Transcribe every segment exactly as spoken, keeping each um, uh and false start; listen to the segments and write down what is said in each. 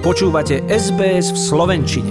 Počúvate es bé es v slovenčine.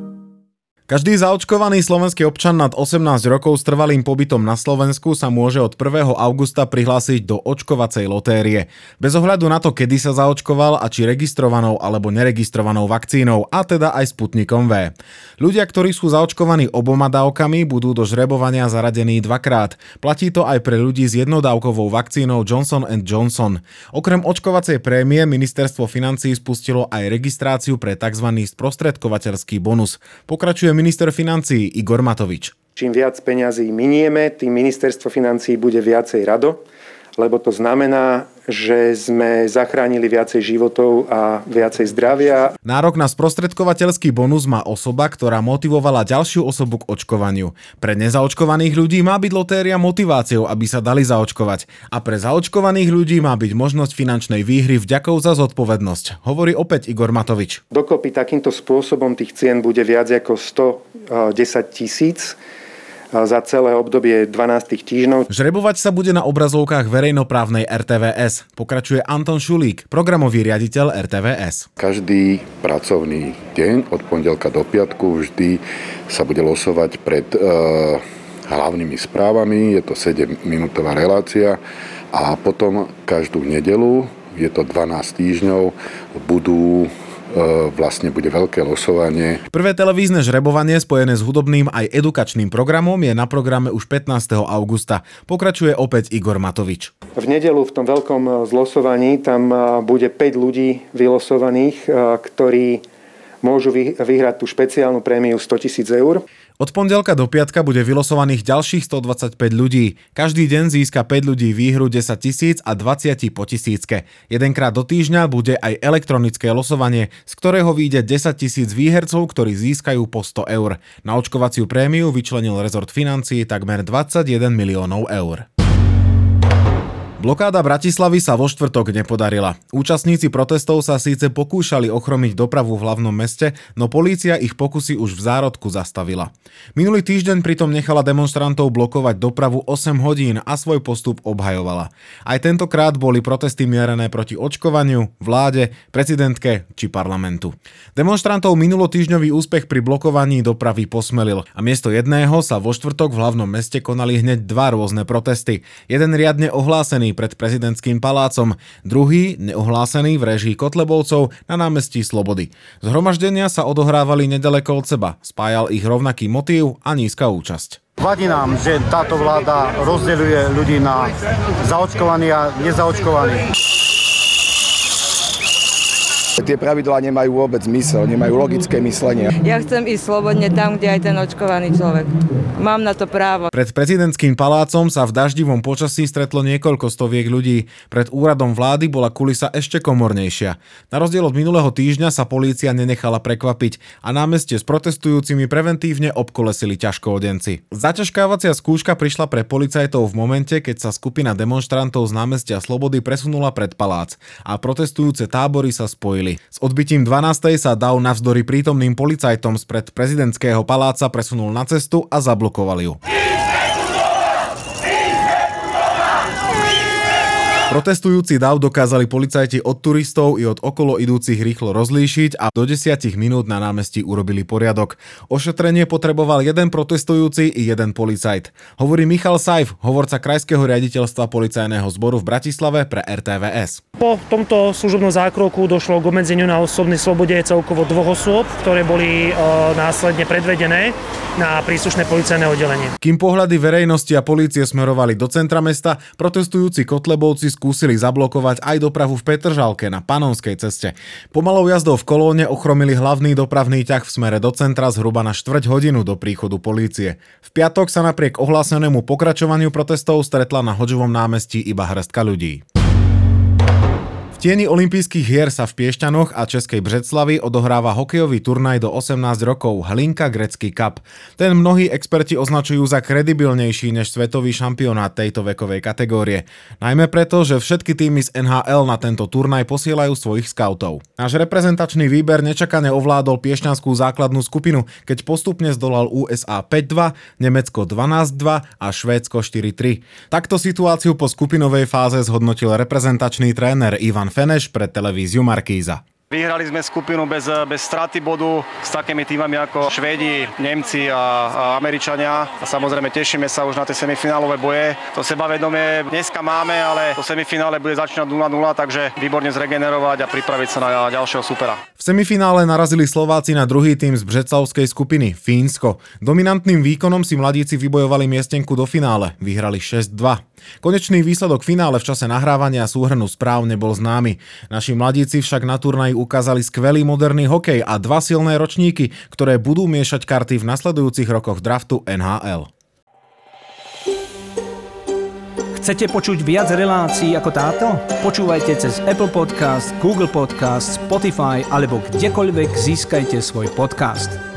Každý zaočkovaný slovenský občan nad osemnásť rokov s trvalým pobytom na Slovensku sa môže od prvého augusta prihlásiť do očkovacej lotérie. Bez ohľadu na to, kedy sa zaočkoval a či registrovanou alebo neregistrovanou vakcínou, a teda aj Sputnikom V. Ľudia, ktorí sú zaočkovaní oboma dávkami, budú do žrebovania zaradení dvakrát. Platí to aj pre ľudí s jednodávkovou vakcínou Johnson and Johnson. Okrem očkovacej prémie ministerstvo financií spustilo aj registráciu pre tzv. Sprostredkovateľský bonus. Pokračuje minister financií Igor Matovič. Čím viac peňazí minieme, tým ministerstvo financií bude viacej rado, lebo to znamená, že sme zachránili viacej životov a viacej zdravia. Nárok na sprostredkovateľský bonus má osoba, ktorá motivovala ďalšiu osobu k očkovaniu. Pre nezaočkovaných ľudí má byť lotéria motiváciou, aby sa dali zaočkovať. A pre zaočkovaných ľudí má byť možnosť finančnej výhry vďakou za zodpovednosť, hovorí opäť Igor Matovič. Dokopy takýmto spôsobom tých cien bude viac ako stodesať tisíc za celé obdobie dvanásť týždňov. Žrebovať sa bude na obrazovkách verejnoprávnej er té vé es. Pokračuje Anton Šulík, programový riaditeľ er té vé es. Každý pracovný deň od pondelka do piatku vždy sa bude losovať pred e, hlavnými správami. Je to sedemminútová relácia a potom každú nedeľu, je to dvanásť týždňov, budú vlastne bude veľké losovanie. Prvé televízne žrebovanie spojené s hudobným aj edukačným programom je na programe už pätnásteho augusta. Pokračuje opäť Igor Matovič. V nedeľu v tom veľkom zlosovaní tam bude päť ľudí vylosovaných, ktorí môžu vyhrať tú špeciálnu prémiu stotisíc eur. Od pondelka do piatka bude vylosovaných ďalších stodvadsaťpäť ľudí. Každý deň získa päť ľudí výhru desať tisíc a dvadsať po tisícke. Jedenkrát do týždňa bude aj elektronické losovanie, z ktorého vyjde desať tisíc výhercov, ktorí získajú po sto eur. Na očkovaciu prémiu vyčlenil rezort financií takmer dvadsaťjeden miliónov eur. Blokáda Bratislavy sa vo štvrtok nepodarila. Účastníci protestov sa síce pokúšali ochromiť dopravu v hlavnom meste, no polícia ich pokusy už v zárodku zastavila. Minulý týždeň pritom nechala demonstrantov blokovať dopravu osem hodín a svoj postup obhajovala. Aj tentokrát boli protesty mierené proti očkovaniu, vláde, prezidentke či parlamentu. Demonstrantov minulotýždňový úspech pri blokovaní dopravy posmelil a miesto jedného sa vo štvrtok v hlavnom meste konali hneď dva rôzne protesty. Jeden riadne ohlásený pred prezidentským palácom, druhý neohlásený v réžii Kotlebovcov na námestí Slobody. Zhromaždenia sa odohrávali nedaleko od seba, spájal ich rovnaký motív a nízka účasť. Vadí nám, že táto vláda rozdeľuje ľudí na zaočkovaných a nezaočkovaných. Tie pravidlá nemajú vôbec zmysel, nemajú logické myslenie. Ja chcem ísť slobodne tam, kde aj ten očkovaný človek. Mám na to právo. Pred prezidentským palácom sa v daždivom počasí stretlo niekoľko stoviek ľudí. Pred úradom vlády bola kulisa ešte komornejšia. Na rozdiel od minulého týždňa sa polícia nenechala prekvapiť a námestie s protestujúcimi preventívne obkolesili ťažkoodenci. Zaťažkávacia skúška prišla pre policajtov v momente, keď sa skupina demonštrantov z námestia Slobody presunula pred palác a protestujúce tábory sa spojili. S odbytím dvanástej sa dav navzdory prítomným policajtom spred prezidentského paláca presunul na cestu a zablokoval ju. Protestujúci dav dokázali policajti od turistov i od okolo idúcich rýchlo rozlíšiť a do desať minút na námestí urobili poriadok. Ošetrenie potreboval jeden protestujúci i jeden policajt. Hovorí Michal Sajf, hovorca krajského riaditeľstva policajného zboru v Bratislave pre er té vé es. Po tomto služobnom zákroku došlo k obmedzeniu na osobnej slobode celkovo dvoch osôb, ktoré boli e, následne predvedené na príslušné policajné oddelenie. Kým pohľady verejnosti a polície smerovali do centra mesta, protestujúci Kotlebovci skúsili zablokovať aj dopravu v Petržalke na Panonskej ceste. Pomalou jazdou v kolóne ochromili hlavný dopravný ťah v smere do centra zhruba na štvrť hodinu do príchodu polície. V piatok sa napriek ohlásenému pokračovaniu protestov stretla na Hodžovom námestí iba hŕstka ľudí. V tieni olympijských hier sa v Piešťanoch a Českej Břeclavi odohráva hokejový turnaj do osemnásť rokov Hlinka Gretzky Cup. Ten mnohí experti označujú za kredibilnejší než svetový šampionát tejto vekovej kategórie. Najmä preto, že všetky týmy z en há el na tento turnaj posielajú svojich skautov. Náš reprezentačný výber nečakane ovládol piešťanskú základnú skupinu, keď postupne zdolal ú es á päť dva, Nemecko dvanásť dva a Švédsko štyri tri. Takto situáciu po skupinovej fáze zhodnotil reprezentačný tréner Ivan Feneš pre televíziu Markíza. Vyhrali sme skupinu bez, bez straty bodu s takými týmami ako Švédi, Nemci a, a Američania. A samozrejme tešíme sa už na tie semifinálové boje. To sebavedomie dneska máme, ale to semifinále bude začínať nula nula, takže výborne zregenerovať a pripraviť sa na ďalšieho supera. V semifinále narazili Slováci na druhý tým z břeclavskej skupiny, Fínsko. Dominantným výkonom si mladíci vybojovali miestenku do finále. Vyhrali šesť dva. Konečný výsledok finále v čase nahrávania súhrnu správ nebol známy. Naši mladíci však na turnaji ukázali skvelý moderný hokej a dva silné ročníky, ktoré budú miešať karty v nasledujúcich rokoch draftu en há el. Chcete počuť viac relácií ako táto? Počúvajte cez Apple Podcast, Google Podcast, Spotify alebo kdekoľvek získajte svoj podcast.